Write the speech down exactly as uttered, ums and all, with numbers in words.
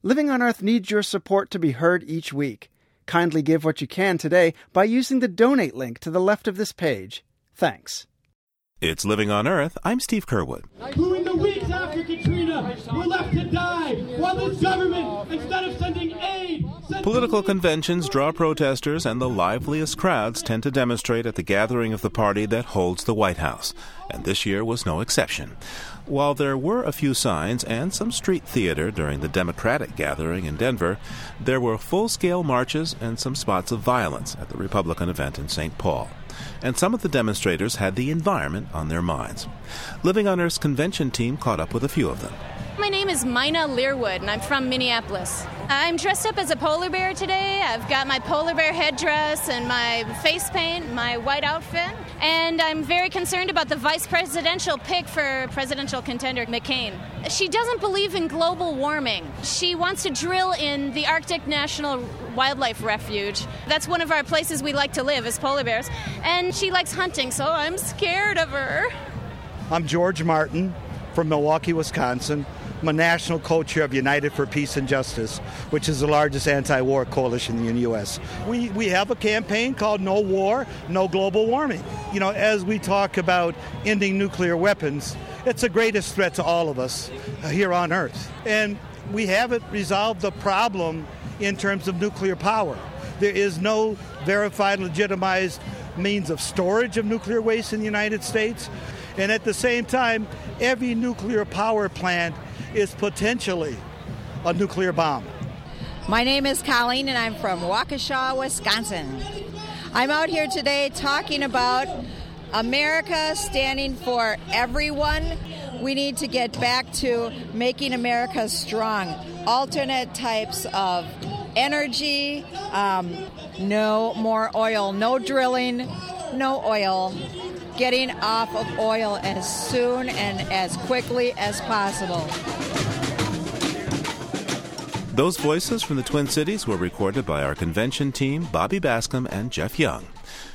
Living on Earth needs your support to be heard each week. Kindly give what you can today by using the donate link to the left of this page. Thanks. It's Living on Earth. I'm Steve Curwood. Who in the weeks after Katrina were left to die while this government, instead of sending aid... Sent Political conventions draw protesters, and the liveliest crowds tend to demonstrate at the gathering of the party that holds the White House. And this year was no exception. While there were a few signs and some street theater during the Democratic gathering in Denver, there were full-scale marches and some spots of violence at the Republican event in Saint Paul. And some of the demonstrators had the environment on their minds. Living on Earth's convention team caught up with a few of them. My name is Mina Learwood, and I'm from Minneapolis. I'm dressed up as a polar bear today. I've got my polar bear headdress and my face paint, my white outfit, and I'm very concerned about the vice presidential pick for presidential contender McCain. She doesn't believe in global warming. She wants to drill in the Arctic National Wildlife Refuge. That's one of our places we like to live as polar bears, and she likes hunting, so I'm scared of her. I'm George Martin from Milwaukee, Wisconsin. I'm a national co-chair of United for Peace and Justice, which is the largest anti-war coalition in the U S. We we have a campaign called No War, No Global Warming. You know, as we talk about ending nuclear weapons, it's the greatest threat to all of us here on Earth. And we haven't resolved the problem in terms of nuclear power. There is no verified, legitimized means of storage of nuclear waste in the United States. And at the same time, every nuclear power plant is potentially a nuclear bomb. My name is Colleen, and I'm from Waukesha, Wisconsin. I'm out here today talking about America standing for everyone. We need to get back to making America strong. Alternate types of energy, um, no more oil, no drilling, no oil. Getting off of oil as soon and as quickly as possible. Those voices from the Twin Cities were recorded by our convention team, Bobby Bascom and Jeff Young.